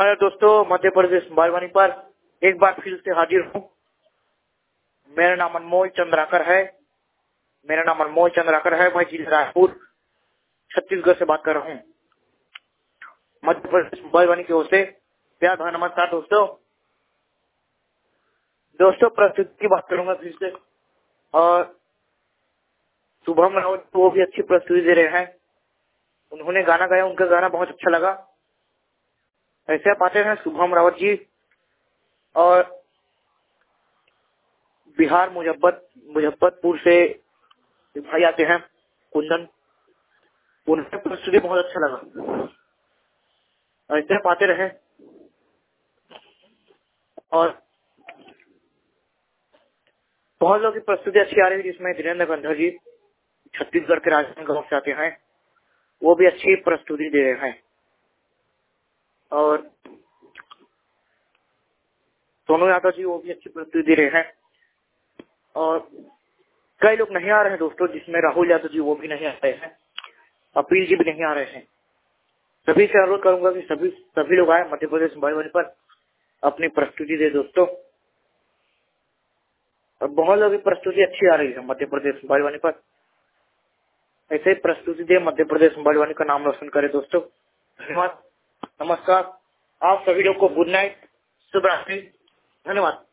Hello दोस्तों, मध्य प्रदेश बालवानी पर एक बार फिर से हाजिर हूँ। मेरा नाम अनमोल चंद्राकर है। मैं जिला रायपुर छत्तीसगढ़ से बात कर रहा हूँ। मध्य प्रदेश बालवानी की ओर से प्यार भरा नमस्कार दोस्तों। प्रस्तुति की बात करूंगा फिर से। और शुभम रावत वो भी अच्छी प्रस्तुति दे रहे हैं। उन्होंने गाना गाया, उनका गाना बहुत अच्छा लगा। ऐसे आप आते हैं शुभम रावत जी और बिहार मुजफ्फरपुर से भाई आते हैं कुंदन। उनका प्रस्तुति बहुत अच्छा लगा। ऐसे आप आते रहे। और बहुत लोगों की प्रस्तुति अच्छी आ रही है, जिसमें धीरेन्द्र गंधर जी छत्तीसगढ़ के राजस्थान गांव से आते हैं, वो भी अच्छी प्रस्तुति दे रहे हैं। और सोनू यादव जी वो भी अच्छी प्रस्तुति दे रहे हैं। और कई लोग नहीं आ रहे हैं दोस्तों, जिसमें राहुल यादव जी वो भी नहीं आ रहे हैं, अपील जी भी नहीं आ रहे हैं। सभी से अनुरोध करूंगा कि सभी लोग आए मध्य प्रदेश बालवानी पर अपनी प्रस्तुति दे दोस्तों। और बहुत लोगों की प्रस्तुति अच्छी आ रही है मध्य प्रदेश बालवानी पर। ऐसे ही प्रस्तुति दे, मध्य प्रदेश बालवानी का नाम रोशन करे दोस्तों। धन्यवाद, नमस्कार। आप सभी लोग को गुड नाइट, शुभ रात्रि, धन्यवाद।